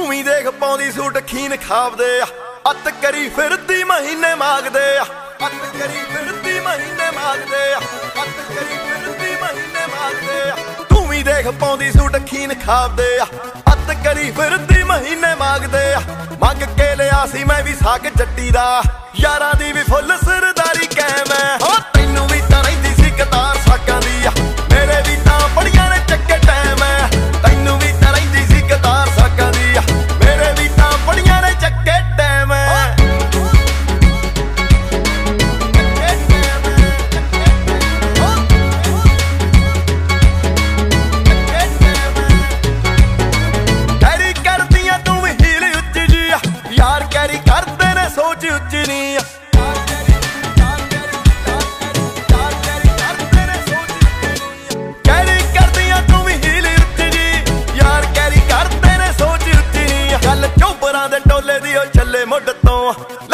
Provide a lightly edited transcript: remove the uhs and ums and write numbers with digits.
ਤੂੰ ਵੀ ਦੇਖ ਪਾਉਂਦੀ ਸੂਟ ਖੀਨ ਖਾਵਦੇ ਆ ਅੱਤ ਕਰੀ ਫਿਰਦੀ ਮਹੀਨੇ ਮੰਗਦੇ ਆ ਅੱਤ ਕਰੀ ਫਿਰਦੀ ਮਹੀਨੇ ਮੰਗਦੇ ਆ ਅੱਤ ਕਰੀ ਫਿਰਦੀ ਮਹੀਨੇ ਮੰਗਦੇ ਆ ਤੂੰ ਵੀ ਦੇਖ ਪਾਉਂਦੀ ਸੂਟ ਖੀਨ ਖਾਵਦੇ ਆ ਅੱਤ ਕਰੀ ਫਿਰਦੀ ਮਹੀਨੇ ਮੰਗਦੇ ਆ ਮੰਗ ਕੇ ਲਿਆ ਸੀ ਮੈਂ ਵੀ ਸਾਗ ਜੱਟੀ ਦਾ ਯਾਰਾਂ ਦੀ ਵੀ ਫੁੱਲ ਸਰਦਾਰੀ ਕਾਇਮ ਐ ਹੋ ਤੈਨੂੰ ਵੀ ਤਾਂ ਰਹਿੰਦੀ ਸੀ ਕਤਾਰ ਸਾਕਾਂ ਦੀ ਆ ਮੇਰੇ ਵੀ ਤਾਂ ਬੜੀਆਂ ਨੇ ਚੱਕੇ ਟਾਈਮ ਐ ਤੈਨੂੰ ਵੀ ਤਾਂ ਰਹਿੰਦੀ ਸੀ ਕਤਾਰ ਸਾਕਾਂ ਦੀ ਆ ਮੇਰੇ ਵੀ ਤਾਂ ਬੜੀਆਂ ਨੇ ਚੱਕੇ ਟਾਈਮ ਐ ਕੈਰੀ ਕਰਦੀਆਂ ਤੂੰ ਵੀ ਹੀਲ ਉੱਚੀ ਜੀ ਆ ਯਾਰ ਕੈਰੀ ਕਰਦੇ ਨੇ ਸੋਚ ਉੱਚੀ ਨਹੀਂ ਆ ਦੇ ਟੋਲੇ ਦੀ ਉਹ ਚੱਲੇ ਮੁੱਢ ਤੋਂ